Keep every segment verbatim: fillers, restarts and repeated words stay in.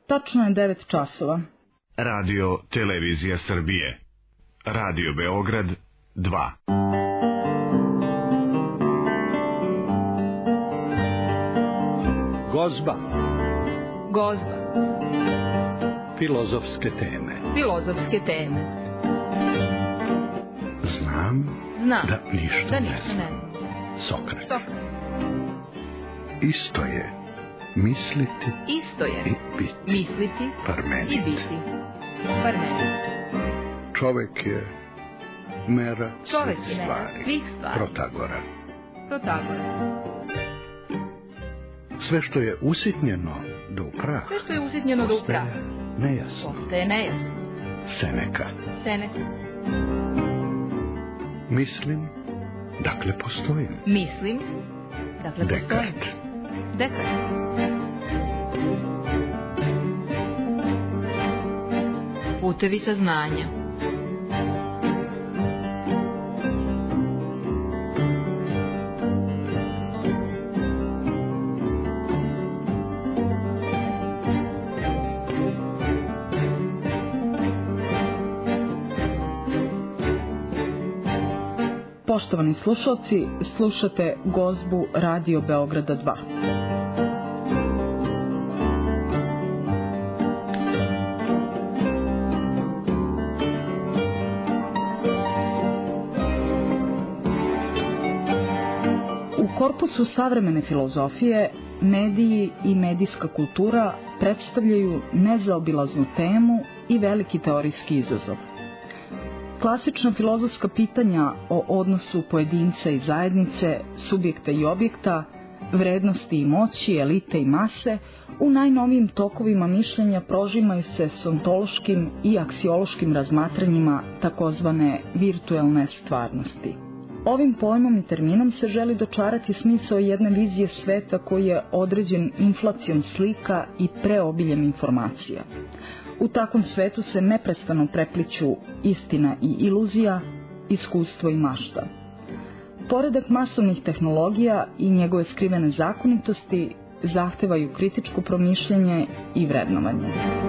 Tačno je devet časova. Radio Televizija Srbije. Radio Beograd dva. Gozba. Gozba. Filozofske teme. Filozofske teme. Znam, Znam da ništa da ne ništa znam. ne znam. Sokrat. Sokrat. Isto je misliti Isto je i biti. misliti Parmenid. i biti. Parmenid. Čovek je mera Čovek svih je mera stvari. svih stvari. Protagora. Protagora. Sve što je usitnjeno do praha. Sve što je usitnjeno do praha. Nejasno. Postaje nejasno. Seneka. Seneka. Mislim, dakle postojim. Mislim, dakle postojim. Dekart. Dekart. Putevi saznanja. Poštovani slušalci, slušate Gozbu Radio Beograda dva. U korpusu savremene filozofije, mediji i medijska kultura predstavljaju nezaobilaznu temu i veliki teorijski izazov. Klasična filozofska pitanja o odnosu pojedinca i zajednice, subjekta i objekta, vrednosti i moći, elite i mase, u najnovijim tokovima mišljenja prožimaju se s ontološkim i aksiološkim razmatranjima takozvane virtuelne stvarnosti. Ovim pojmom i terminom se želi dočarati smisao jedne vizije sveta koji je određen inflacijom slika i preobiljem informacija. U takvom svetu se neprestano prepliću istina i iluzija, iskustvo i mašta. Poredak masovnih tehnologija i njegove skrivene zakonitosti zahtevaju kritičko promišljanje i vrednovanje.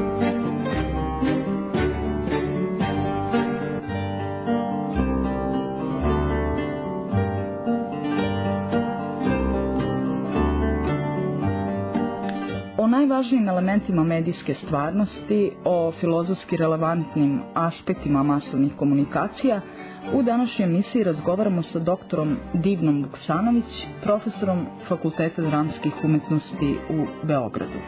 O najvažnijim elementima medijske stvarnosti, o filozofski relevantnim aspektima masovnih komunikacija, u današnjoj emisiji razgovaramo sa doktorom Divnom Vuksanović, profesorom Fakulteta dramskih umetnosti u Beogradu.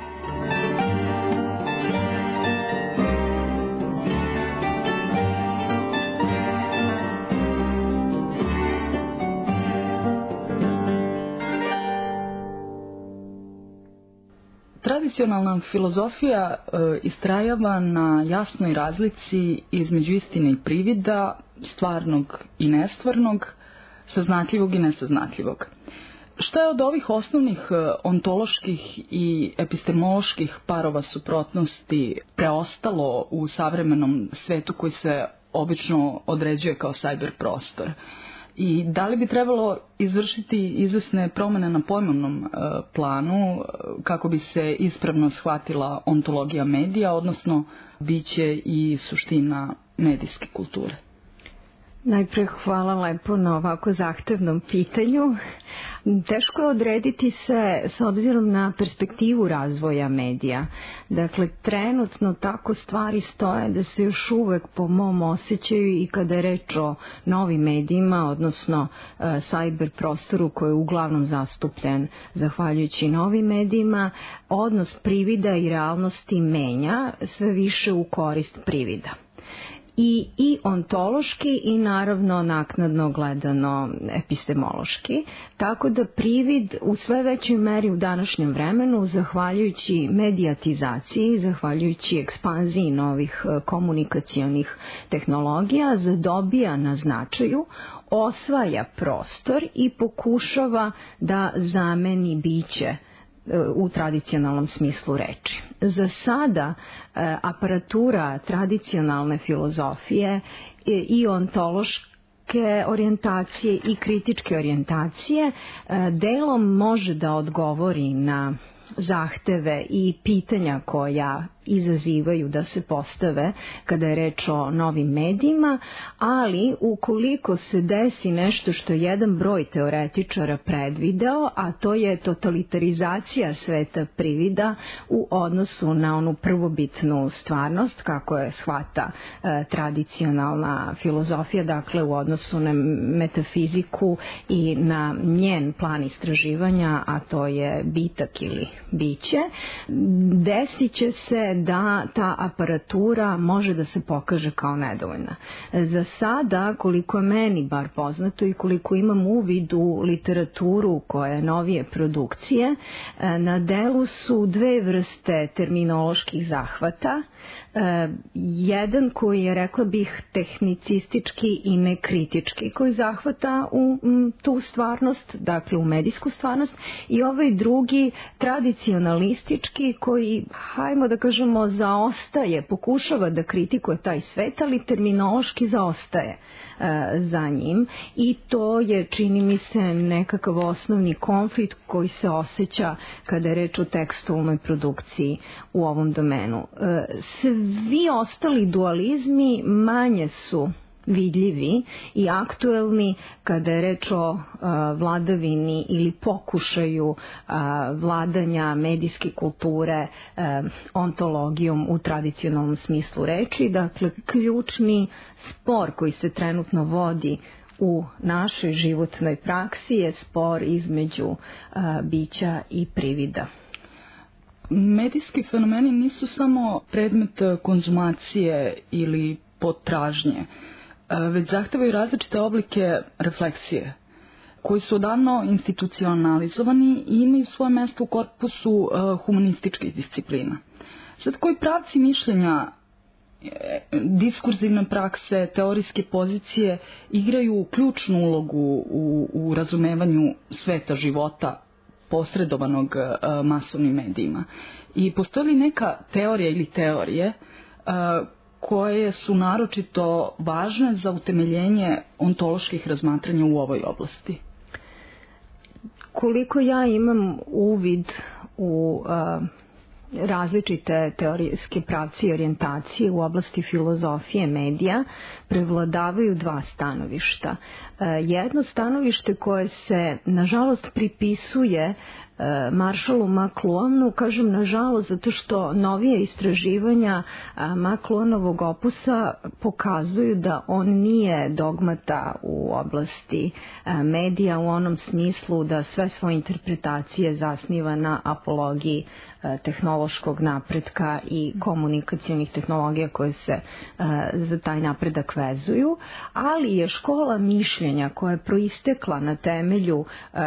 Tradicionalna filozofija e, istrajava na jasnoj razlici između istine i privida, stvarnog i nestvarnog, saznatljivog i nesaznatljivog. Šta je od ovih osnovnih e, ontoloških i epistemoloških parova suprotnosti preostalo u savremenom svetu koji se obično određuje kao cyber prostor? I da li bi trebalo izvršiti izvesne promjene na pojmovnom e, planu kako bi se ispravno shvatila ontologija medija, odnosno biće i suština medijske kulture? Najpre hvala lepo na ovako zahtevnom pitanju. Teško je odrediti se s obzirom na perspektivu razvoja medija. Dakle, trenutno tako stvari stoje da se još uvek po mom osjećaju i kada je reč o novim medijima, odnosno e, cyber prostoru koji je uglavnom zastupljen zahvaljujući novim medijima, odnos privida i realnosti menja sve više u korist privida. I, i ontološki i naravno naknadno gledano epistemološki, tako da privid u sve većoj meri u današnjem vremenu, zahvaljujući medijatizaciji, zahvaljujući ekspanziji novih komunikacionih tehnologija, zadobija na značaju, osvaja prostor i pokušava da zameni biće u tradicionalnom smislu reči. Za sada aparatura tradicionalne filozofije i ontološke orijentacije i kritičke orijentacije delom može da odgovori na zahteve i pitanja koja izazivaju da se postave kada je reč o novim medijima, ali ukoliko se desi nešto što je jedan broj teoretičara predvideo, a to je totalitarizacija sveta privida u odnosu na onu prvobitnu stvarnost, kako je shvata e, tradicionalna filozofija, dakle u odnosu na metafiziku i na njen plan istraživanja, a to je bitak ili biće, desit će se da ta aparatura može da se pokaže kao nedovoljna. Za sada, koliko je meni bar poznato i koliko imam uvid u literaturu koja je novije produkcije, na delu su dve vrste terminoloških zahvata. Jedan koji je, rekla bih, tehnicistički i nekritički, koji zahvata u tu stvarnost, dakle u medijsku stvarnost, i ovaj drugi tradicionalistički koji, hajmo da kažemo, zaostaje, pokušava da kritikuje taj svet, ali terminološki zaostaje e, za njim, i to je, čini mi se, nekakav osnovni konflikt koji se osjeća kada je reč o tekstualnoj produkciji u ovom domenu. E, svi ostali dualizmi manje su vidljivi i aktuelni kada je reč o uh, vladavini ili pokušaju uh, vladanja medijske kulture uh, ontologijom u tradicionalnom smislu reči. Dakle, ključni spor koji se trenutno vodi u našoj životnoj praksi je spor između uh, bića i privida. Medijski fenomeni nisu samo predmet konzumacije ili potražnje, već zahtevaju različite oblike refleksije, koji su odavno institucionalizovani i imaju svoje mesto u korpusu uh, humanističkih disciplina. Sad, koji pravci mišljenja, diskurzivne prakse, teorijske pozicije igraju ključnu ulogu u, u razumevanju sveta života posredovanog uh, masovnim medijima. I postoji li neka teorija ili teorije uh, koje su naročito važne za utemeljenje ontoloških razmatranja u ovoj oblasti? Koliko ja imam uvid u uh, različite teorijske pravce i orijentacije u oblasti filozofije medija, prevladavaju dva stanovišta. Uh, jedno stanovište koje se, nažalost, pripisuje Marshallu McLuhanu, kažem nažalost zato što novije istraživanja McLuhanovog opusa pokazuju da on nije dogmata u oblasti medija u onom smislu da sve svoje interpretacije zasniva na apologiji tehnološkog napretka i komunikacionih tehnologija koje se za taj napredak vezuju, ali je škola mišljenja koja je proistekla na temelju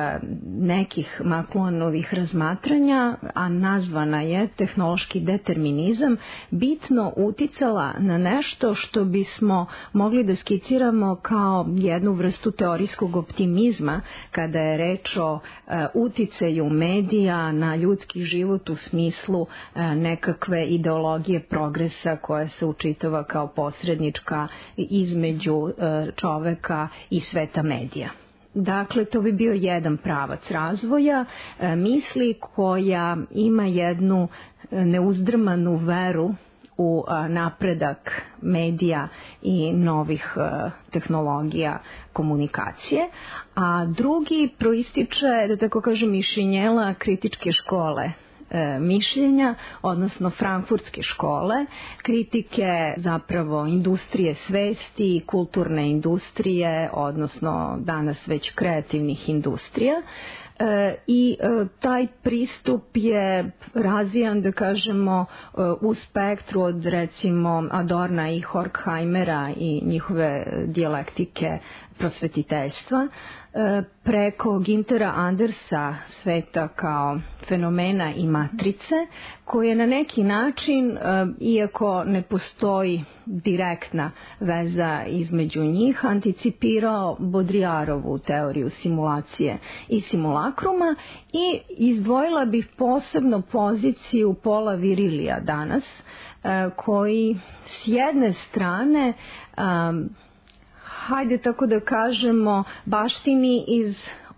nekih McLuhanovih novih razmatranja, a nazvana je tehnološki determinizam, bitno uticala na nešto što bismo mogli da skiciramo kao jednu vrstu teorijskog optimizma kada je reč o e, uticaju medija na ljudski život u smislu e, nekakve ideologije progresa koja se učitava kao posrednička između e, čoveka i sveta medija. Dakle, to bi bio jedan pravac razvoja e, misli koja ima jednu neuzdrmanu veru u a, napredak medija i novih a, tehnologija komunikacije, a drugi proističe, da tako kažem, mišljenjela kritičke škole mišljenja, odnosno frankfurtske škole, kritike zapravo industrije svesti, kulturne industrije, odnosno danas već kreativnih industrija. E, i e, taj pristup je razvijan, da kažemo, e, u spektru od recimo Adorna i Horkheimera i njihove dijalektike prosvetiteljstva, e, preko Gintera Andersa sveta kao fenomena i matrice, koje na neki način, e, iako ne postoji direktna veza između njih, anticipirao Baudrillardovu teoriju simulacije i simulakruma, i izdvojila bih posebno poziciju Paula Virilija danas, e, koji s jedne strane um, hajde tako da kažemo, baštini iz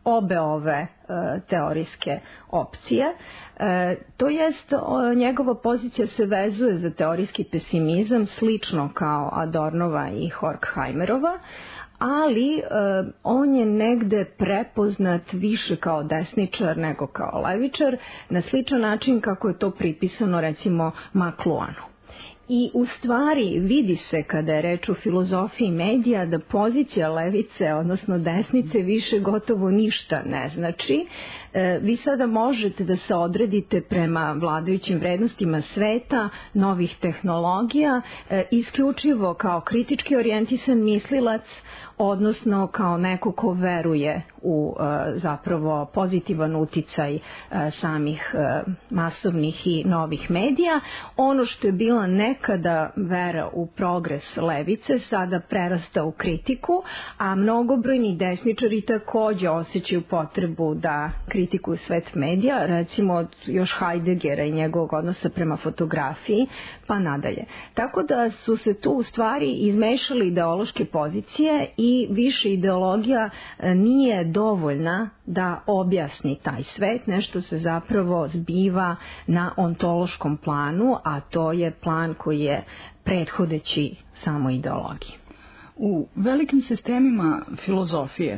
obe ove teorijske opcije. E, to jest, o, njegova pozicija se vezuje za teorijski pesimizam, slično kao Adornova i Horkheimerova, ali e, on je negde prepoznat više kao desničar nego kao levičar, na sličan način kako je to pripisano recimo McLuhanu. I u stvari vidi se kada je reč o filozofiji medija da pozicija levice, odnosno desnice, više gotovo ništa ne znači. E, vi sada možete da se odredite prema vladajućim vrednostima sveta, novih tehnologija, e, isključivo kao kritički orijentisan mislilac, odnosno kao neko ko veruje u e, zapravo pozitivan uticaj e, samih e, masovnih i novih medija. Ono što je bila nekada vera u progres levice sada prerasta u kritiku, a mnogobrojni desničari takođe osjećaju potrebu da kritikuju svet medija, recimo od još Heideggera i njegovog odnosa prema fotografiji, pa nadalje. Tako da su se tu u stvari izmešali ideološke pozicije i više ideologija nije dovoljna da objasni taj svet, nešto se zapravo zbiva na ontološkom planu, a to je plan koji je prethodeći samo ideologiji. U velikim sistemima filozofije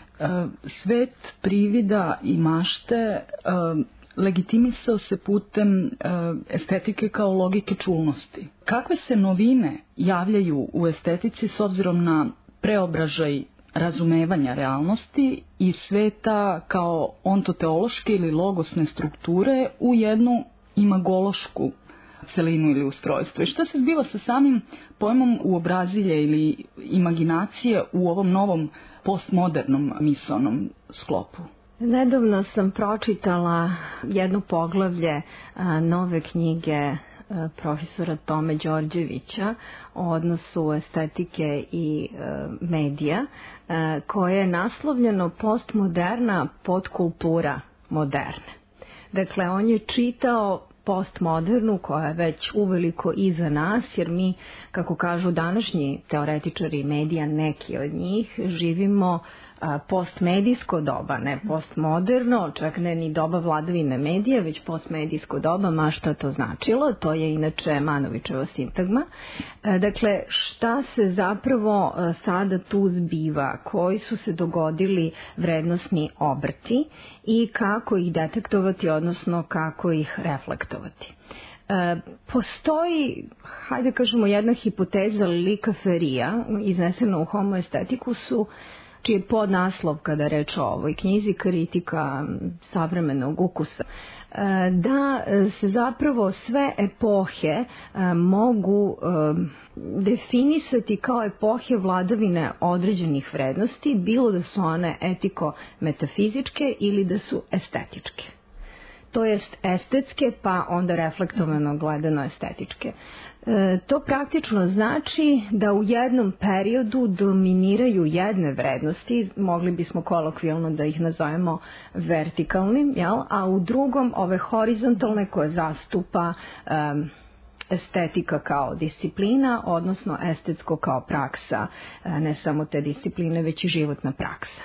svet privida i mašte legitimisao se putem estetike kao logike čulnosti. Kakve se novine javljaju u estetici s obzirom na preobražaj razumevanja realnosti i sveta kao ontoteološke ili logosne strukture u jednu imagološku celinu ili ustrojstvo? I šta se zbiva sa samim pojmom uobrazilje ili imaginacije u ovom novom postmodernom misaonom sklopu? Nedavno sam pročitala jedno poglavlje a, nove knjige a, profesora Tome Đorđevića o odnosu estetike i a, medija, a, koje je naslovljeno postmoderna podkultura moderne. Dakle, on je čitao postmodernu koja je već uveliko iza nas, jer mi, kako kažu današnji teoretičari medija, neki od njih, živimo postmedijsko doba, ne postmoderno, čak ne ni doba vladavine medija, već postmedijsko doba, ma šta to značilo, to je inače Manovićeva sintagma. Dakle, šta se zapravo sada tu zbiva, koji su se dogodili vrednosni obrti i kako ih detektovati, odnosno kako ih reflektovati. E, postoji, hajde kažemo, jedna hipoteza Lika Ferija, iznesena u Homo Aestheticus-u, čiji je podnaslov, kada reč o ovoj knjizi, kritika savremenog ukusa, da se zapravo sve epohe mogu definisati kao epohe vladavine određenih vrednosti, bilo da su one etiko-metafizičke ili da su estetičke. To jest estetske, pa onda reflektovano gledano estetičke. E, to praktično znači da u jednom periodu dominiraju jedne vrednosti, mogli bismo kolokvijalno da ih nazovemo vertikalnim, jel? A u drugom ove horizontalne koje zastupa um, estetika kao disciplina, odnosno estetsko kao praksa, ne samo te discipline, već i životna praksa.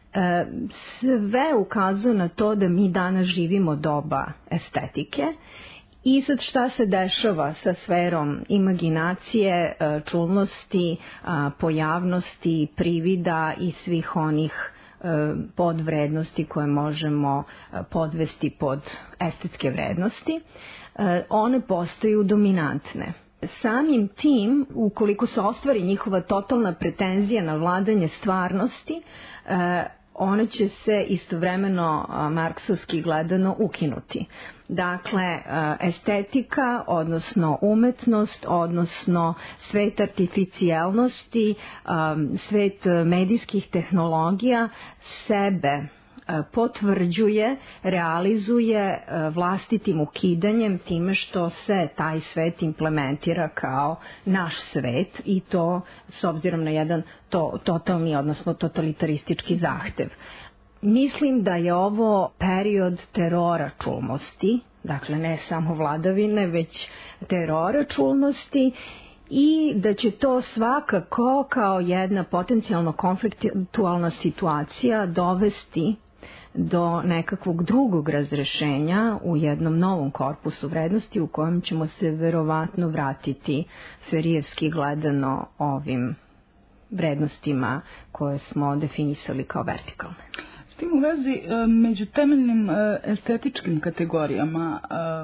Sve ukazuje na to da mi danas živimo doba estetike. I sad šta se dešava sa sferom imaginacije, čulnosti, pojavnosti, privida i svih onih podvrednosti koje možemo podvesti pod estetske vrednosti? One postaju dominantne. Samim tim, ukoliko se ostvari njihova totalna pretenzija na vladanje stvarnosti, ona će se istovremeno marksovski gledano ukinuti. Dakle, estetika, odnosno umetnost, odnosno svet artificijalnosti, svet medijskih tehnologija sebe potvrđuje, realizuje vlastitim ukidanjem time što se taj svet implementira kao naš svet i to s obzirom na jedan to, totalni, odnosno totalitaristički zahtev. Mislim da je ovo period terora čulnosti, dakle ne samo vladavine, već terora čulnosti, i da će to svakako kao jedna potencijalno konfliktualna situacija dovesti do nekakvog drugog razrešenja u jednom novom korpusu vrednosti u kojem ćemo se verovatno vratiti ferijevski gledano ovim vrednostima koje smo definisali kao vertikalne. S tim u vezi, među temeljnim estetičkim kategorijama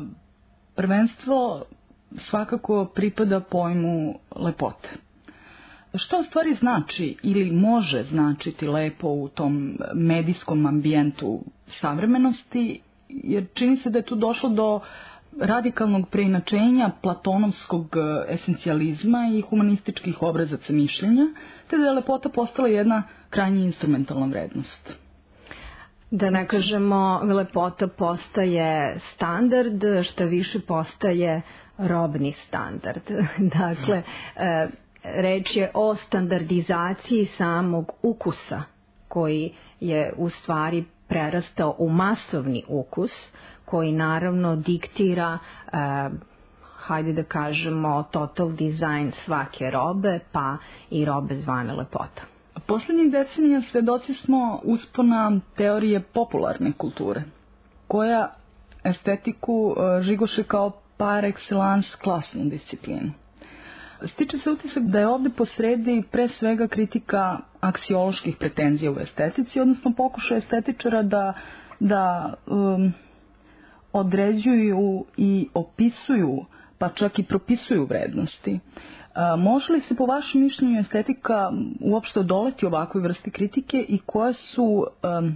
prvenstvo svakako pripada pojmu lepote. Što u stvari znači ili može značiti lepo u tom medijskom ambijentu savremenosti, jer čini se da je tu došlo do radikalnog preinačenja platonovskog esencijalizma i humanističkih obrazaca mišljenja, te da je lepota postala jedna krajnje instrumentalna vrednost. Da ne kažemo, lepota postaje standard, što više postaje robni standard. Dakle, reč je o standardizaciji samog ukusa, koji je u stvari prerastao u masovni ukus, koji naravno diktira, eh, hajde da kažemo, total dizajn svake robe, pa i robe zvane lepota. Poslednjih decenija svedoci smo uspona teorije popularne kulture, koja estetiku žigoše kao par excellence klasnu disciplinu. Stiče se utisak da je ovde posredi pre svega kritika aksioloških pretenzija u estetici, odnosno pokušaj estetičara da, da um, određuju i opisuju, pa čak i propisuju vrednosti. A, može li se po vašem mišljenju estetika uopšte odoleti ovakvoj vrsti kritike i koje su um,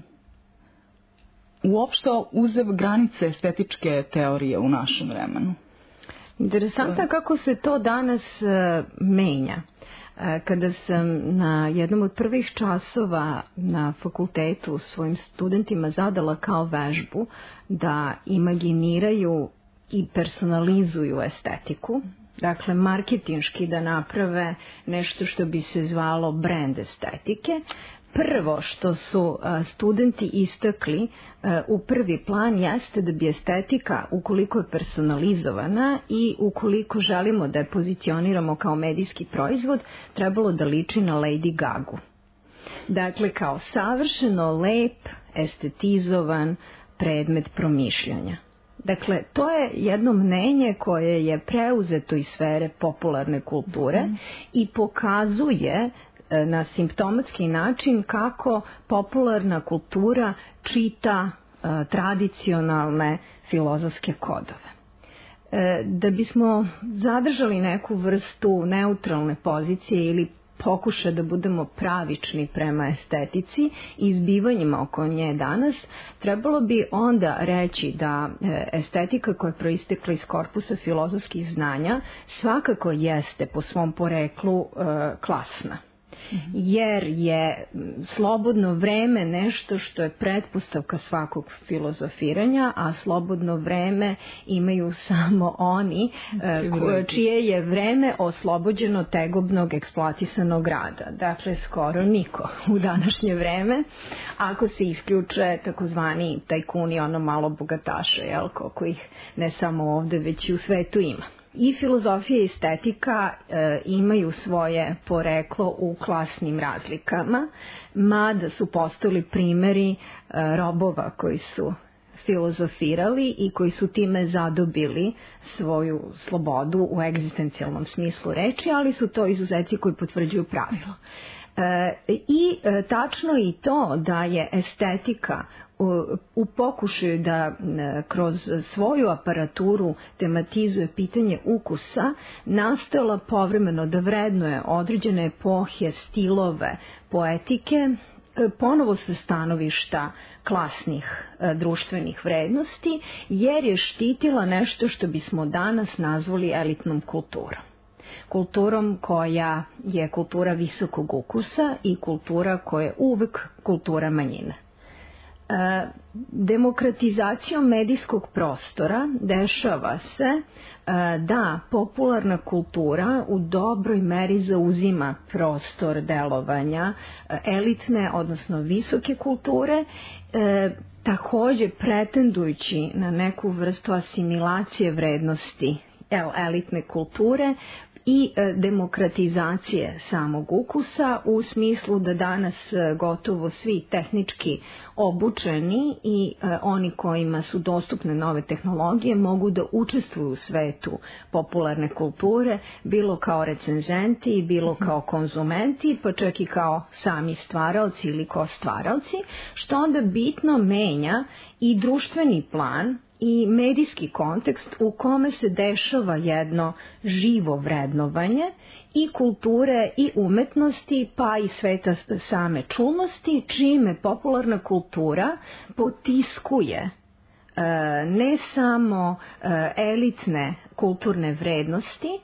uopšte uzev granice estetičke teorije u našem vremenu? Interesantno je kako se to danas uh, menja. Uh, kada sam na jednom od prvih časova na fakultetu svojim studentima zadala kao vežbu da imaginiraju i personalizuju estetiku, dakle marketinški da naprave nešto što bi se zvalo brand estetike, prvo što su studenti istakli u prvi plan jeste da bi estetika, ukoliko je personalizovana i ukoliko želimo da je pozicioniramo kao medijski proizvod, trebalo da liči na Lady Gagu. Dakle, kao savršeno lep, estetizovan predmet promišljanja. Dakle, to je jedno mnenje koje je preuzeto iz sfere popularne kulture mm. i pokazuje na simptomatski način kako popularna kultura čita uh, tradicionalne filozofske kodove. E, da bismo zadržali neku vrstu neutralne pozicije ili pokuša da budemo pravični prema estetici i izbivanjima oko nje danas, trebalo bi onda reći da estetika koja je proistekla iz korpusa filozofskih znanja svakako jeste po svom poreklu e, klasna. Jer je slobodno vreme nešto što je pretpostavka svakog filozofiranja, a slobodno vreme imaju samo oni čije je vreme oslobođeno tegobnog eksploatisanog rada. Dakle, skoro niko u današnje vreme, ako se isključe takozvani tajkuni, ono malo bogataša, jel, koliko ih ne samo ovde, već i u svetu ima. I filozofija i estetika e, imaju svoje poreklo u klasnim razlikama, mada su postali primeri e, robova koji su filozofirali i koji su time zadobili svoju slobodu u egzistencijalnom smislu reči, ali su to izuzeci koji potvrđuju pravilo. E, I e, tačno je i to da je estetika u, u pokušaju da e, kroz svoju aparaturu tematizuje pitanje ukusa nastojala povremeno da vrednuje određene epohe, stilove, poetike, e, ponovo sa stanovišta klasnih e, društvenih vrednosti, jer je štitila nešto što bismo danas nazvali elitnom kulturom. Kulturom koja je kultura visokog ukusa i kultura koja je uvek kultura manjine. E, demokratizacijom medijskog prostora dešava se e, da popularna kultura u dobroj meri zauzima prostor delovanja e, elitne, odnosno visoke kulture, e, takođe pretendujući na neku vrstu asimilacije vrednosti elitne kulture i demokratizacije samog ukusa u smislu da danas gotovo svi tehnički obučeni i oni kojima su dostupne nove tehnologije mogu da učestvuju u svetu popularne kulture, bilo kao recenzenti, bilo kao konzumenti, pa čak i kao sami stvaraoci ili kao stvaraoci, što onda bitno menja i društveni plan i medijski kontekst u kome se dešava jedno živo vrednovanje i kulture i umetnosti, pa i sveta same čulnosti, čime popularna kultura potiskuje ne samo elitne kulturne vrednosti,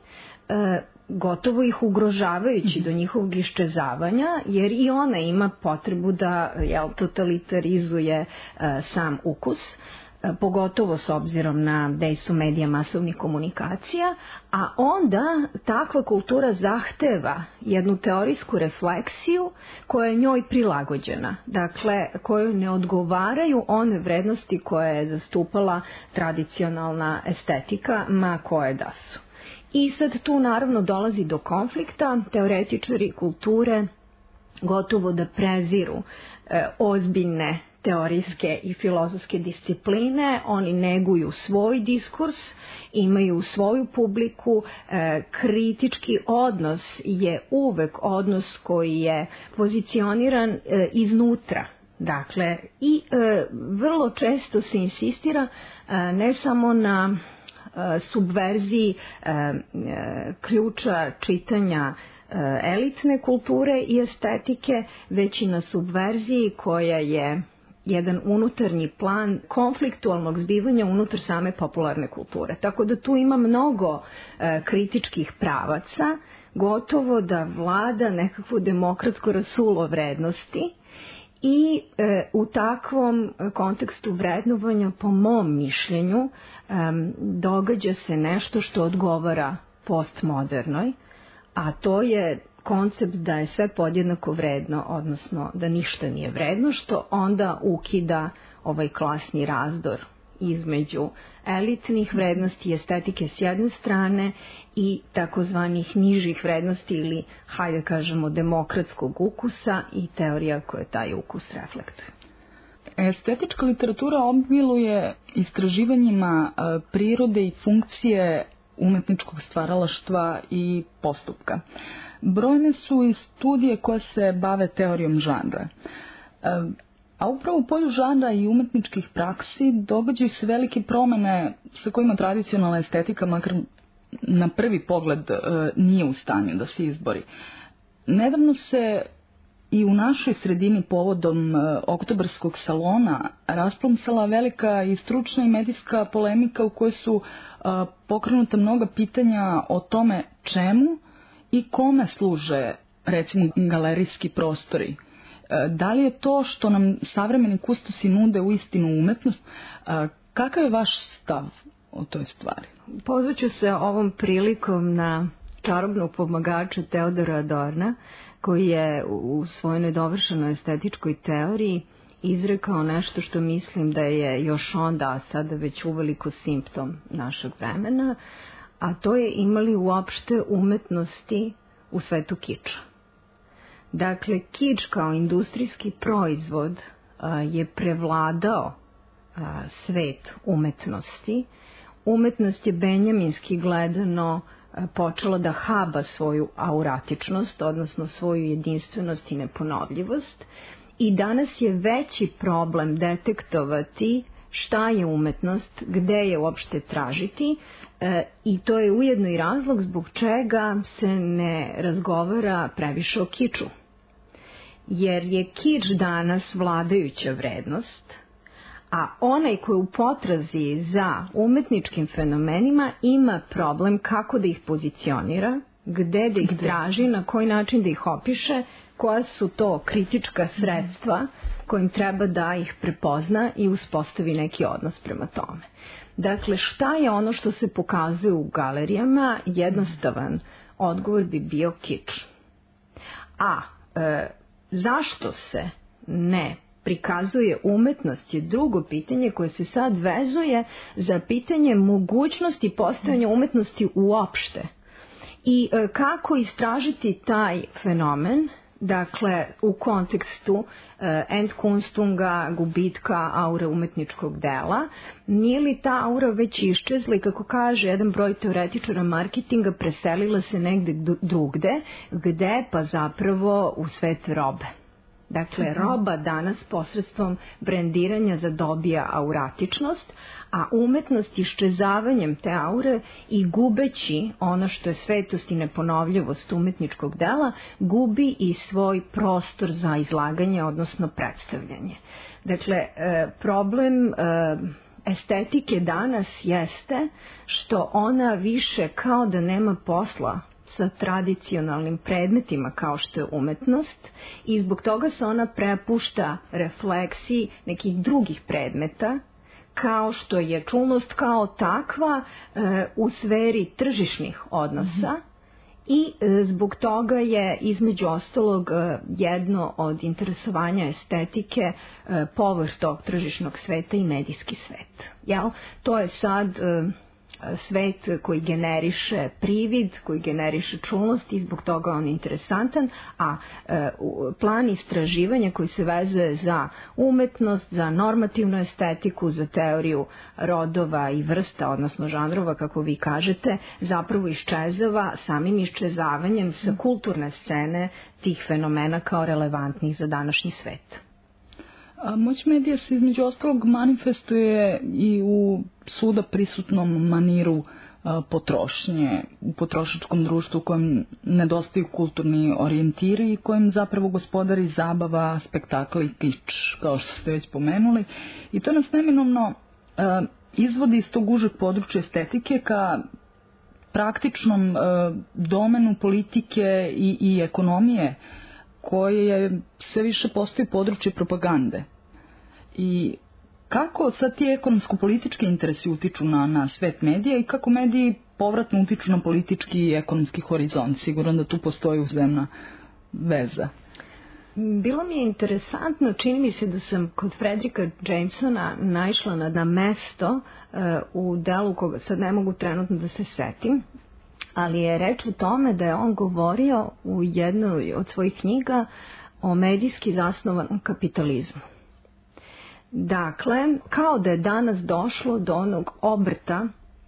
gotovo ih ugrožavajući do njihovog iščezavanja, jer i ona ima potrebu da jel, totalitarizuje sam ukus, pogotovo s obzirom na dejstvo medija masovnih komunikacija, a onda takva kultura zahteva jednu teorijsku refleksiju koja je njoj prilagođena, dakle kojoj ne odgovaraju one vrednosti koje je zastupala tradicionalna estetika, ma koje da su. I sad tu naravno dolazi do konflikta, teoretičari kulture gotovo da preziru e, ozbiljne teorijske i filozofske discipline, oni neguju svoj diskurs, imaju svoju publiku, e, kritički odnos je uvek odnos koji je pozicioniran e, iznutra. Dakle, i e, vrlo često se insistira e, ne samo na e, subverziji e, e, ključa čitanja e, elitne kulture i estetike, već i na subverziji koja je jedan unutarnji plan konfliktualnog zbivanja unutar same popularne kulture. Tako da tu ima mnogo e, kritičkih pravaca, gotovo da vlada nekakvo demokratsko rasulo vrednosti i e, u takvom kontekstu vrednovanja, po mom mišljenju, e, događa se nešto što odgovara postmodernoj, a to je koncept da je sve podjednako vredno, odnosno da ništa nije vredno, što onda ukida ovaj klasni razdor između elitnih vrednosti i estetike s jedne strane i takozvanih nižih vrednosti ili, hajde kažemo, demokratskog ukusa i teorija koja taj ukus reflektuje. Estetička literatura obiluje istraživanjima prirode i funkcije umetničkog stvaralaštva i postupka. Brojne su i studije koje se bave teorijom žanra. A upravo u polju žanra i umetničkih praksi događaju se velike promene sa kojima tradicionalna estetika, makar na prvi pogled, nije u stanju da se izbori. Nedavno se i u našoj sredini povodom oktobarskog salona rasplomsala velika i stručna i medijska polemika u kojoj su pokrenuta mnoga pitanja o tome čemu i kome služe, recimo, galerijski prostori. Da li je to što nam savremeni kustosi nude uistinu umetnost? Kakav je vaš stav o toj stvari? Pozvaću se ovom prilikom na čarobnog pomagača Teodora Adorna, koji je u svojoj nedovršenoj estetičkoj teoriji izrekao nešto što mislim da je još onda, a sada već uveliko simptom našeg vremena, a to je imali uopšte umetnosti u svetu kiča. Dakle, kič kao industrijski proizvod a, je prevladao a, svet umetnosti. Umetnost je benjaminski gledano a, počela da haba svoju auratičnost, odnosno svoju jedinstvenost i neponovljivost. I danas je veći problem detektovati šta je umetnost, gde je uopšte tražiti, e, i to je ujedno i razlog zbog čega se ne razgovara previše o kiču. Jer je kič danas vladajuća vrednost, a onaj koji u potrazi za umetničkim fenomenima ima problem kako da ih pozicionira, gde da ih traži, na koji način da ih opiše, koja su to kritička sredstva kojim treba da ih prepozna i uspostavi neki odnos prema tome. Dakle, šta je ono što se pokazuje u galerijama? Jednostavan odgovor bi bio kič. A e, zašto se ne prikazuje umetnost je drugo pitanje koje se sad vezuje za pitanje mogućnosti postojanja umetnosti uopšte. I e, kako istražiti taj fenomen, dakle u kontekstu e, Endkunstunga, gubitka aure umetničkog dela, nije li ta aura već iščezla i kako kaže jedan broj teoretičara marketinga preselila se negde drugde, gde pa zapravo u svet robe. Dakle, roba danas posredstvom brendiranja zadobija auratičnost, a umetnost iščezavanjem te aure i gubeći ono što je svetost i neponovljivost umetničkog dela, gubi i svoj prostor za izlaganje, odnosno predstavljanje. Dakle, problem estetike danas jeste što ona više kao da nema posla sa tradicionalnim predmetima kao što je umetnost i zbog toga se ona prepušta refleksiji nekih drugih predmeta kao što je čulnost kao takva e, u sferi tržišnih odnosa mm-hmm. i e, zbog toga je između ostalog e, jedno od interesovanja estetike e, povrh tog tržišnog sveta i medijski svet. Jel? To je sad e, svet koji generiše privid, koji generiše čulnost i zbog toga on je interesantan, a e, plan istraživanja koji se vezuje za umetnost, za normativnu estetiku, za teoriju rodova i vrsta, odnosno žanrova, kako vi kažete, zapravo iščezava samim iščezavanjem sa kulturne scene tih fenomena kao relevantnih za današnji svet. Moć medija se između ostalog manifestuje i u svuda prisutnom maniru potrošnje, u potrošačkom društvu u kojem nedostaju kulturni orijentiri i kojem zapravo gospodari zabava, spektakli i kič, kao što ste već pomenuli. I to nas neminovno izvodi iz tog užeg područja estetike ka praktičnom domenu politike i, i ekonomije, koje je sve više postoji područje propagande. I kako sad ti ekonomsko-politički interesi utiču na, na svet medija i kako mediji povratno utiču na politički i ekonomski horizont? Sigurno da tu postoji uzemna veza. Bilo mi je interesantno, čini mi se da sam kod Fredrika Jamesona naišla na, na mesto uh, u delu koga sad ne mogu trenutno da se setim, ali je reč u tome da je on govorio u jednoj od svojih knjiga o medijski zasnovanom kapitalizmu. Dakle, kao da je danas došlo do onog obrta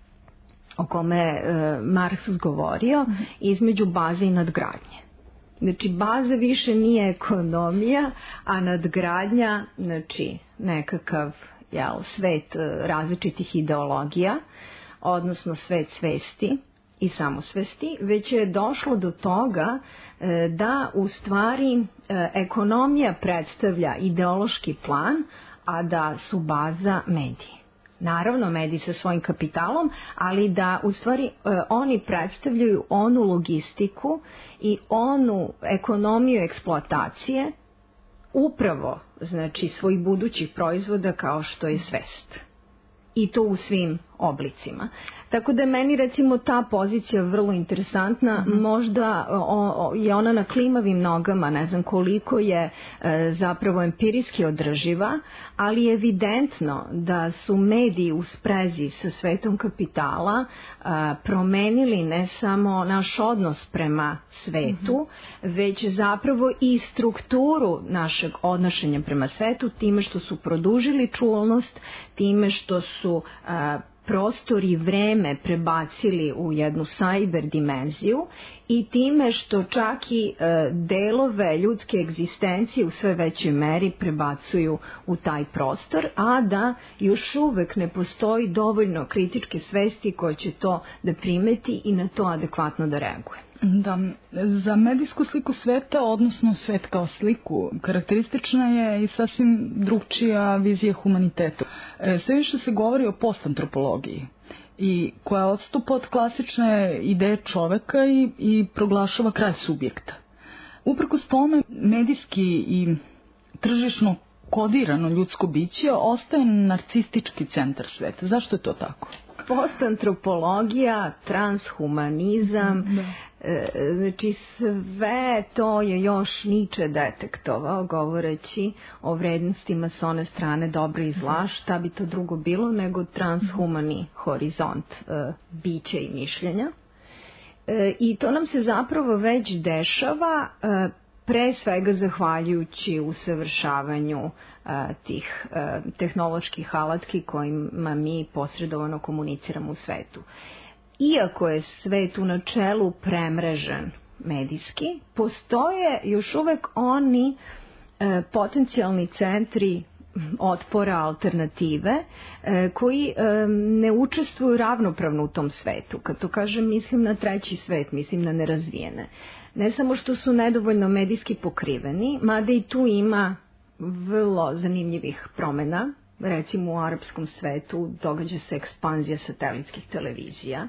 o kome je e, Marks govorio između baze i nadgradnje. Znači, baza više nije ekonomija, a nadgradnja, znači, nekakav jel, svet različitih ideologija, odnosno svet svesti i samosvesti, već je došlo do toga e, da u stvari e, ekonomija predstavlja ideološki plan, a da su baza mediji. Naravno, mediji sa svojim kapitalom, ali da u stvari e, oni predstavljaju onu logistiku i onu ekonomiju eksploatacije upravo, znači, svojih budućih proizvoda kao što je svest. I to u svim oblicima. Tako da je meni recimo ta pozicija vrlo interesantna, mm-hmm. možda o, o, je ona na klimavim nogama, ne znam koliko je e, zapravo empirijski održiva, ali je evidentno da su mediji u sprezi sa svetom kapitala e, promenili ne samo naš odnos prema svetu, mm-hmm. već zapravo i strukturu našeg odnošenja prema svetu time što su produžili čulnost, time što su e, prostor i vreme prebacili u jednu cyber dimenziju i time što čak i e, delove ljudske egzistencije u sve većoj meri prebacuju u taj prostor, a da još uvek ne postoji dovoljno kritičke svesti koje će to da primeti i na to adekvatno da reaguje. Da, za medijsku sliku sveta, odnosno svet kao sliku, karakteristična je i sasvim drugčija vizija humanitetu. E, sve više se govori o postantropologiji i koja odstupa od klasične ideje čoveka i, i proglašava kraj subjekta. Uprkos tome, medijski i tržišno kodirano ljudsko biće ostaje narcistički centar sveta. Zašto je to tako? postantropologija, transhumanizam, da. Znači sve to je još Nietzsche detektovao govoreći o vrednostima s one strane dobra i zla, šta bi to drugo bilo nego transhumani horizont bića i mišljenja. I to nam se zapravo već dešava, pre svega zahvaljujući usavršavanju tih tehnoloških alatki kojima mi posredovano komuniciramo u svetu. Iako je svet u načelu premrežen medijski, postoje još uvek oni e, potencijalni centri otpora, alternative, e, koji e, ne učestvuju ravnopravno u tom svetu. Kad to kažem, mislim na treći svet, mislim na nerazvijene. Ne samo što su nedovoljno medijski pokriveni, mada i tu ima vrlo zanimljivih promjena. Recimo u arapskom svetu događa se ekspanzija satelitskih televizija.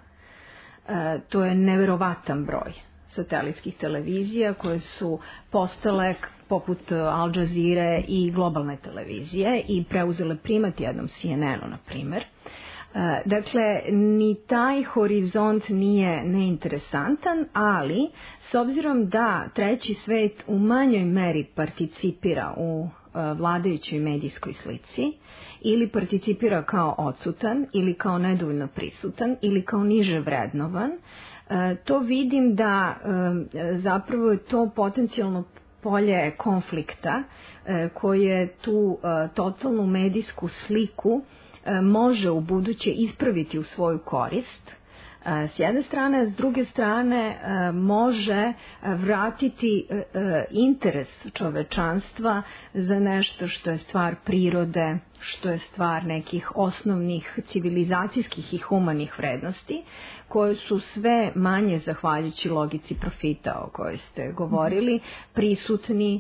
E, to je neverovatan broj satelitskih televizija koje su postale poput Al Jazeere i globalne televizije i preuzele primat jednom C N N-u, na primjer. E, dakle, ni taj horizont nije neinteresantan, ali s obzirom da treći svet u manjoj meri participira u vladajućoj medijskoj slici ili participira kao odsutan ili kao nedovoljno prisutan ili kao niže vrednovan, to vidim da zapravo je to potencijalno polje konflikta koje tu totalnu medijsku sliku može u buduće ispraviti u svoju korist. S jedne strane, a s druge strane može vratiti interes čovečanstva za nešto što je stvar prirode, što je stvar nekih osnovnih civilizacijskih i humanih vrednosti, koje su sve manje, zahvaljujući logici profita o kojoj ste govorili, prisutni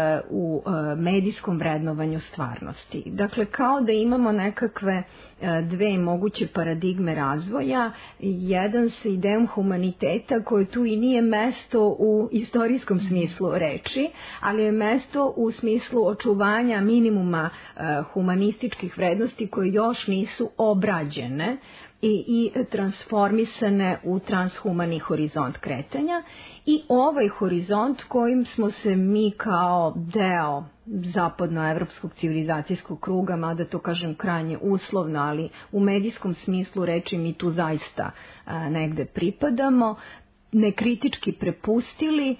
u medijskom vrednovanju stvarnosti. Dakle, kao da imamo nekakve dve moguće paradigme razvoja, jedan sa idejom humaniteta koje tu i nije mesto u istorijskom smislu reči, ali je mesto u smislu očuvanja minimuma humanističkih vrednosti koje još nisu obrađene i, i transformisane u transhumani horizont kretanja i ovaj horizont kojim smo se mi kao deo zapadnoevropskog civilizacijskog kruga, mada to kažem krajnje uslovno, ali u medijskom smislu reči mi tu zaista a, negde pripadamo, nekritički prepustili,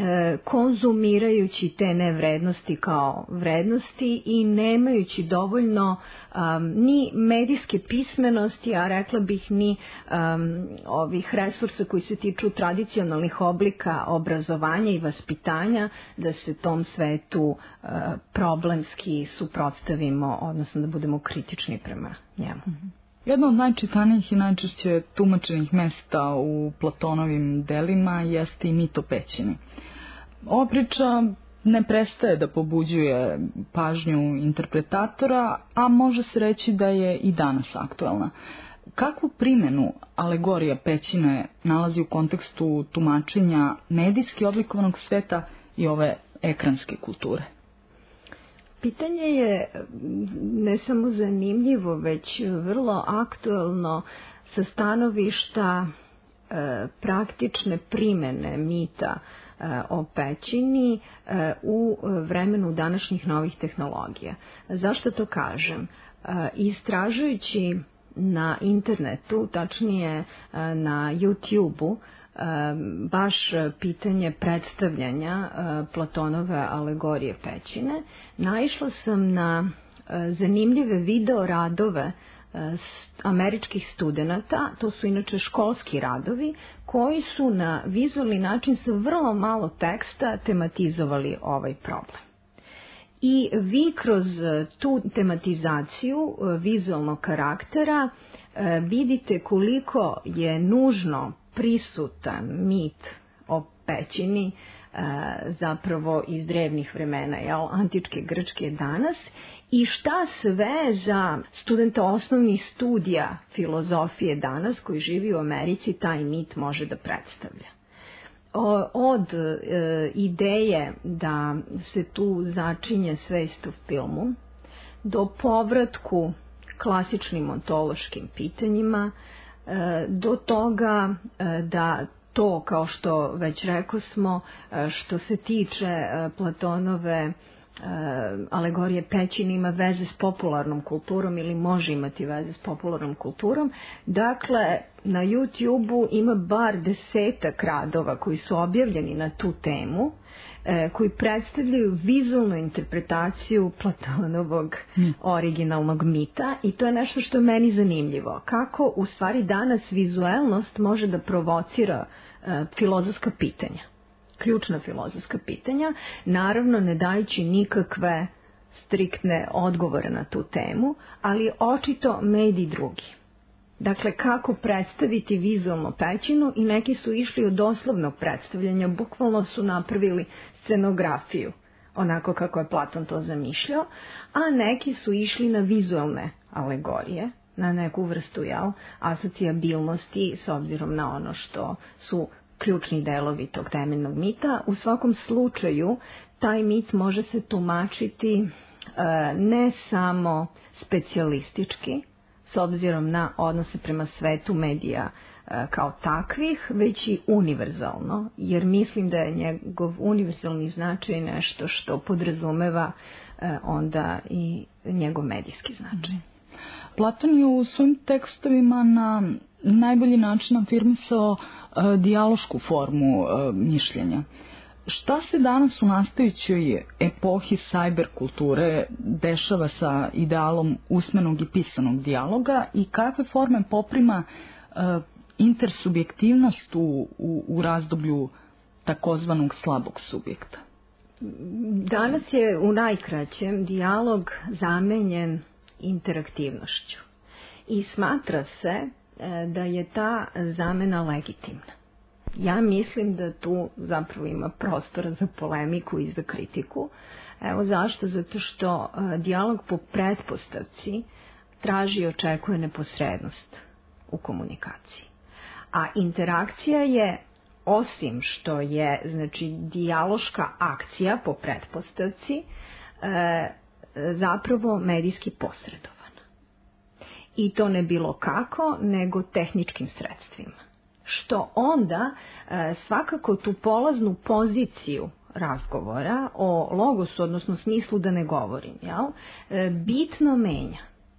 konzumirajući te nevrednosti kao vrednosti i nemajući dovoljno um, ni medijske pismenosti, a rekla bih ni um, ovih resursa koji se tiču tradicionalnih oblika obrazovanja i vaspitanja, da se tom svetu uh, problemski suprotstavimo, odnosno da budemo kritični prema njemu. Jedno od najčitanijih i najčešće tumačenih mesta u Platonovim delima jeste i mit o pećini. Ova priča ne prestaje da pobuđuje pažnju interpretatora, a može se reći da je i danas aktuelna. Kakvu primjenu alegorija pećine nalazi u kontekstu tumačenja medijski oblikovanog sveta i ove ekranske kulture? Pitanje je ne samo zanimljivo, već vrlo aktuelno sa stanovišta e, praktične primjene mita e, o pećini e, u vremenu današnjih novih tehnologija. Zašto to kažem? E, istražujući na internetu, tačnije e, na YouTube-u, baš pitanje predstavljanja Platonove alegorije pećine, naišla sam na zanimljive video radove američkih studenata, to su inače školski radovi, koji su na vizualni način sa vrlo malo teksta tematizovali ovaj problem. I vi kroz tu tematizaciju vizualnog karaktera vidite koliko je nužno prisutan mit o pećini zapravo iz drevnih vremena, jel, antičke Grčke danas, i šta sve za studenta osnovnih studija filozofije danas koji živi u Americi taj mit može da predstavlja. Od e, ideje da se tu začinje svest o filmu do povratku klasičnim ontološkim pitanjima, do toga da to, kao što već rekao smo, što se tiče Platonove alegorije pećine, ima veze s popularnom kulturom ili može imati veze s popularnom kulturom. Dakle, na YouTube-u ima bar desetak radova koji su objavljeni na tu temu, koji predstavljaju vizualnu interpretaciju Platonovog originalnog mita, i to je nešto što je meni zanimljivo. Kako u stvari danas vizuelnost može da provocira filozofska pitanja, ključna filozofska pitanja, naravno ne dajući nikakve striktne odgovore na tu temu, ali očito mediji drugi. Dakle, kako predstaviti vizualno pećinu, i neki su išli od doslovnog predstavljanja, bukvalno su napravili scenografiju, onako kako je Platon to zamišljao, a neki su išli na vizualne alegorije, na neku vrstu, jel, asocijabilnosti s obzirom na ono što su ključni delovi tog temeljnog mita. U svakom slučaju, taj mit može se tumačiti e, ne samo specijalistički, s obzirom na odnose prema svetu medija e, kao takvih, već i univerzalno, jer mislim da je njegov univerzalni značaj nešto što podrazumeva e, onda i njegov medijski značaj. Platon je u svojim tekstovima na najbolji način afirmisao e, dijalošku formu e, mišljenja. Šta se danas u nastajućoj epohi sajber kulture dešava sa idealom usmenog i pisanog dijaloga i kakve forme poprima e, intersubjektivnost u, u, u razdoblju takozvanog slabog subjekta? Danas je u najkraćem dijalog zamenjen interaktivnošću i smatra se e, da je ta zamena legitimna. Ja mislim da tu zapravo ima prostora za polemiku i za kritiku. Evo zašto? Zato što e, dijalog po pretpostavci traži i očekuje neposrednost u komunikaciji. A interakcija je, osim što je, znači, dijaloška akcija po pretpostavci, e, zapravo medijski posredovan. I to ne bilo kako, nego tehničkim sredstvima. Što onda e, svakako tu polaznu poziciju razgovora o logosu, odnosno smislu da ne govorim, jel, e, bitno menja.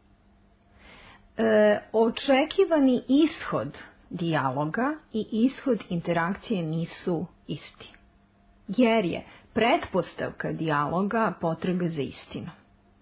E, očekivani ishod dijaloga i ishod interakcije nisu isti. Jer je pretpostavka dijaloga potraga za istinom.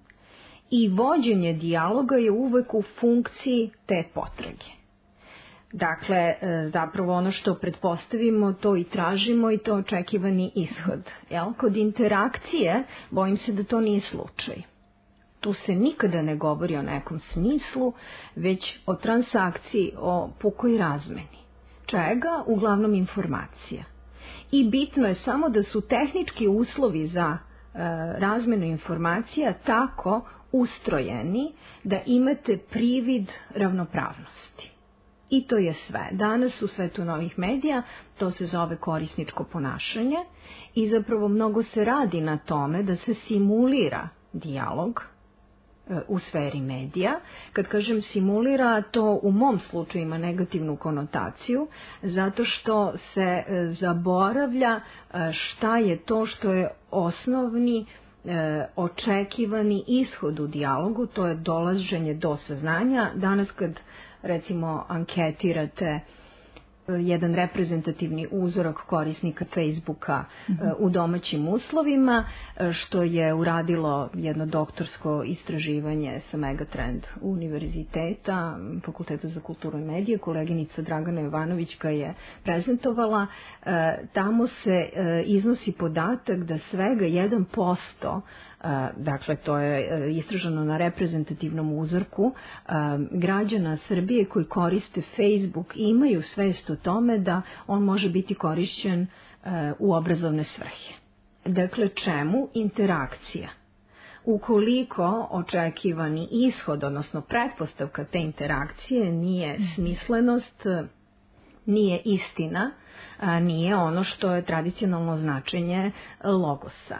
I vođenje dijaloga je uvek u funkciji te potrage. Dakle, zapravo ono što pretpostavimo, to i tražimo i to očekivani ishod. Jel? Kod interakcije, bojim se da to nije slučaj. Tu se nikada ne govori o nekom smislu, već o transakciji, o pukoj razmeni. Čega? Uglavnom informacija. I bitno je samo da su tehnički uslovi za e, razmenu informacija tako ustrojeni da imate privid ravnopravnosti. I to je sve. Danas u svetu novih medija to se zove korisničko ponašanje i zapravo mnogo se radi na tome da se simulira dijalog e, u sferi medija. Kad kažem simulira, to u mom slučaju ima negativnu konotaciju, zato što se e, zaboravlja e, šta je to što je osnovni e, očekivani ishod u dijalogu, to je dolaženje do saznanja. Danas kad recimo anketirate jedan reprezentativni uzorak korisnika Facebooka mm-hmm. u domaćim uslovima, što je uradilo jedno doktorsko istraživanje sa Megatrend univerziteta, Fakulteta za kulturu i medije, koleginica Dragana Jovanović ga je prezentovala. Tamo se iznosi podatak da svega jedan posto, dakle to je istraženo na reprezentativnom uzorku, građana Srbije koji koriste Facebook imaju svest o tome da on može biti korišćen u obrazovne svrhe. Dakle, čemu interakcija? Ukoliko očekivani ishod, odnosno pretpostavka te interakcije nije smislenost, nije istina, nije ono što je tradicionalno značenje logosa.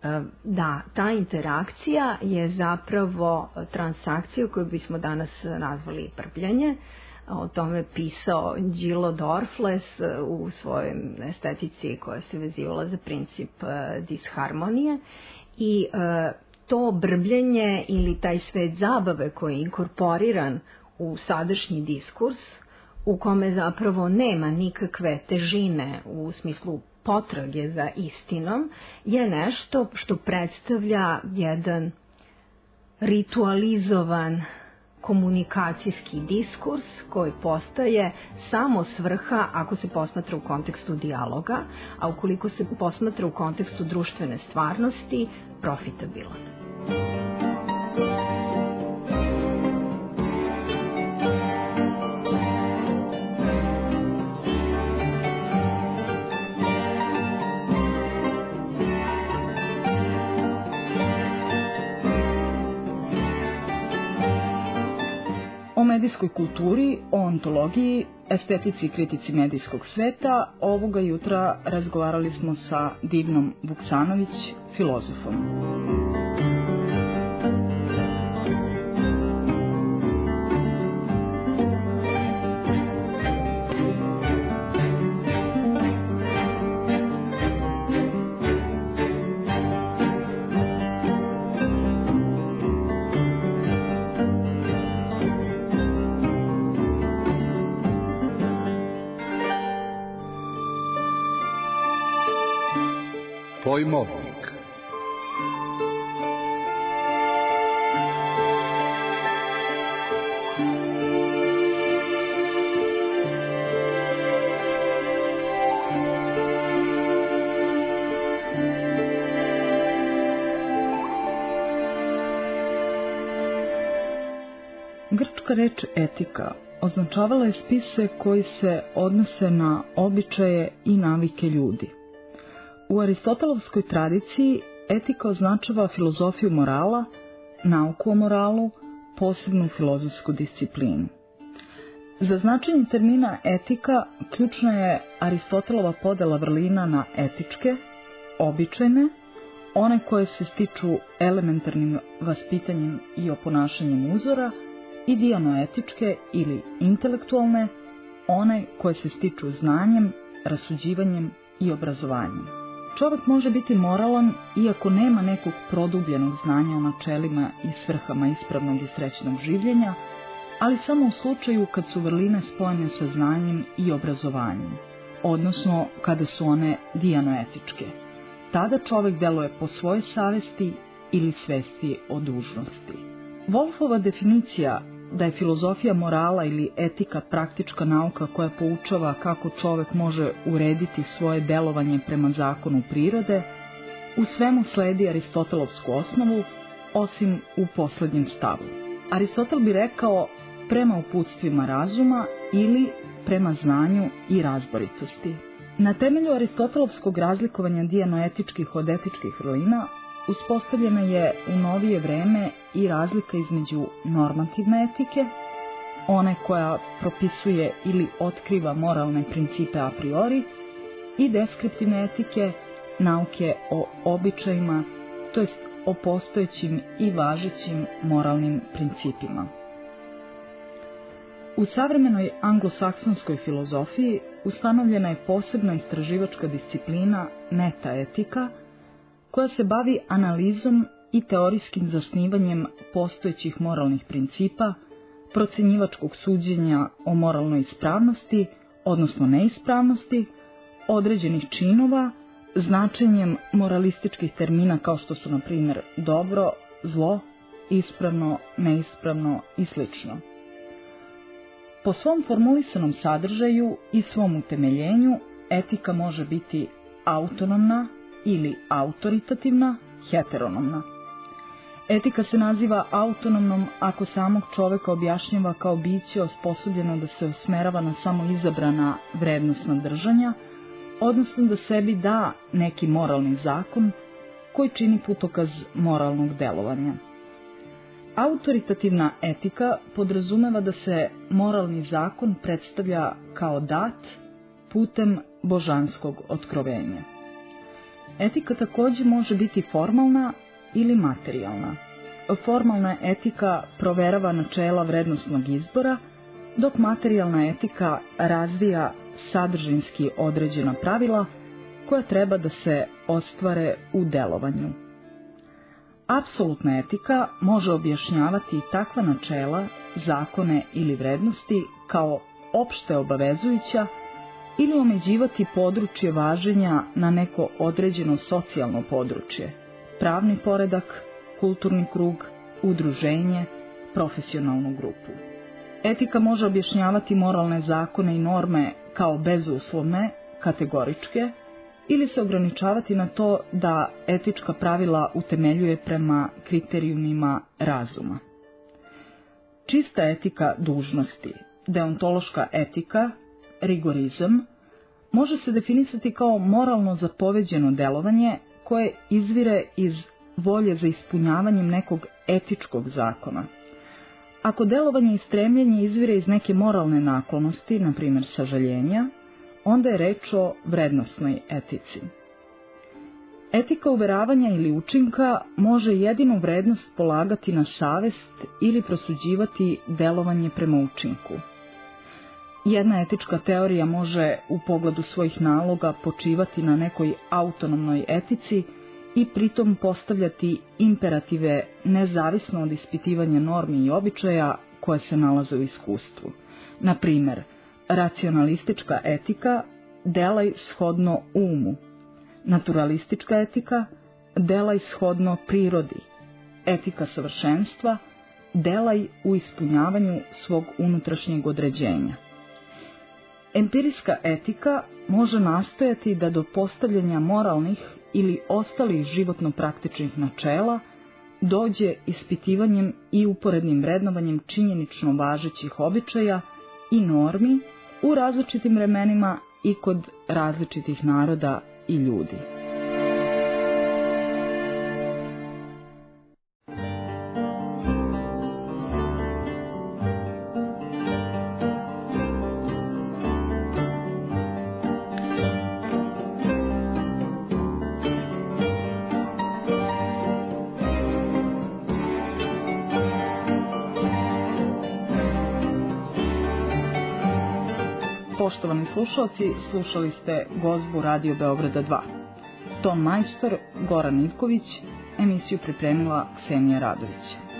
Da, ta interakcija je zapravo transakcija koju bismo danas nazvali brbljanje. O tome je pisao Gillo Dorfles u svojoj estetici koja se vezivala za princip disharmonije. I to brbljenje ili taj svet zabave koji je inkorporiran u sadašnji diskurs, u kome zapravo nema nikakve težine u smislu potrage za istinom, je nešto što predstavlja jedan ritualizovan komunikacijski diskurs koji postaje samo svrha ako se posmatra u kontekstu dijaloga, a ukoliko se posmatra u kontekstu društvene stvarnosti, profitabilan. O medijskoj kulturi, o ontologiji, estetici i kritici medijskog sveta ovoga jutra razgovarali smo sa Divnom Vuksanović, filozofom. Pojmovnik. Grčka reč etika označavala je spise koji se odnose na običaje i navike ljudi. U aristotelovskoj tradiciji etika označava filozofiju morala, nauku o moralu, posebnu filozofsku disciplinu. Za značenje termina etika ključna je Aristotelova podela vrlina na etičke, običajne, one koje se stiču elementarnim vaspitanjem i oponašanjem uzora, i dijanoetičke ili intelektualne, one koje se stiču znanjem, rasuđivanjem i obrazovanjem. Čovjek može biti moralan iako nema nekog produbljenog znanja o načelima i svrhama ispravnog i srećnog življenja, ali samo u slučaju kad su vrline spojene sa znanjem i obrazovanjem, odnosno kada su one dijanoetičke. Tada čovjek deluje po svojoj savesti ili svesti o dužnosti. Wolfova definicija da je filozofija morala ili etika praktička nauka koja poučava kako čovjek može urediti svoje delovanje prema zakonu prirode, u svemu sledi Aristotelovsku osnovu, osim u posljednjem stavu. Aristotel bi rekao prema uputstvima razuma ili prema znanju i razboritosti. Na temelju aristotelovskog razlikovanja dijanoetičkih od etičkih vrlina uspostavljena je u novije vreme i razlika između normativne etike, one koja propisuje ili otkriva moralne principe a priori, i deskriptivne etike, nauke o običajima, to jest o postojećim i važećim moralnim principima. U savremenoj anglosaksonskoj filozofiji ustanovljena je posebna istraživačka disciplina metaetika, koja se bavi analizom i teorijskim zasnivanjem postojećih moralnih principa, procjenjivačkog suđenja o moralnoj ispravnosti, odnosno neispravnosti, određenih činova, značenjem moralističkih termina kao što su, na primjer, dobro, zlo, ispravno, neispravno i sl. Po svom formulisanom sadržaju i svom utemeljenju, etika može biti autonomna ili autoritativna, heteronomna. Etika se naziva autonomnom ako samog čoveka objašnjava kao biće osposobljeno da se usmerava na samo izabrana vrednosna držanja, odnosno da sebi da neki moralni zakon koji čini putokaz moralnog delovanja. Autoritativna etika podrazumeva da se moralni zakon predstavlja kao dat putem božanskog otkrovenja. Etika također može biti formalna ili materijalna. Formalna etika proverava načela vrednosnog izbora, dok materijalna etika razvija sadržinski određena pravila koja treba da se ostvare u delovanju. Apsolutna etika može objašnjavati takva načela, zakone ili vrednosti kao opšte obavezujuća ili omeđivati područje važenja na neko određeno socijalno područje, pravni poredak, kulturni krug, udruženje, profesionalnu grupu. Etika može objašnjavati moralne zakone i norme kao bezuslovne, kategoričke, ili se ograničavati na to da etička pravila utemeljuje prema kriterijumima razuma. Čista etika dužnosti, deontološka etika, rigorizam, može se definisati kao moralno zapoveđeno delovanje koje izvire iz volje za ispunjavanjem nekog etičkog zakona. Ako delovanje i stremljenje izvire iz neke moralne naklonosti, na primjer sažaljenja, onda je reč o vrednosnoj etici. Etika uveravanja ili učinka može jedinu vrednost polagati na savest ili prosuđivati delovanje prema učinku. Jedna etička teorija može u pogledu svojih naloga počivati na nekoj autonomnoj etici i pritom postavljati imperative nezavisno od ispitivanja normi i običaja koje se nalaze u iskustvu. Na primjer, racionalistička etika delaj shodno umu, naturalistička etika delaj shodno prirodi, etika savršenstva delaj u ispunjavanju svog unutrašnjeg određenja. Empirijska etika može nastojati da do postavljanja moralnih ili ostalih životno praktičnih načela dođe ispitivanjem i uporednim vrednovanjem činjenično važećih običaja i normi u različitim vremenima i kod različitih naroda i ljudi. Poštovani slušalci, slušali ste Gozbu Radio Beograda dva. Ton majstor Goran Ivković, emisiju pripremila Ksenija Radović.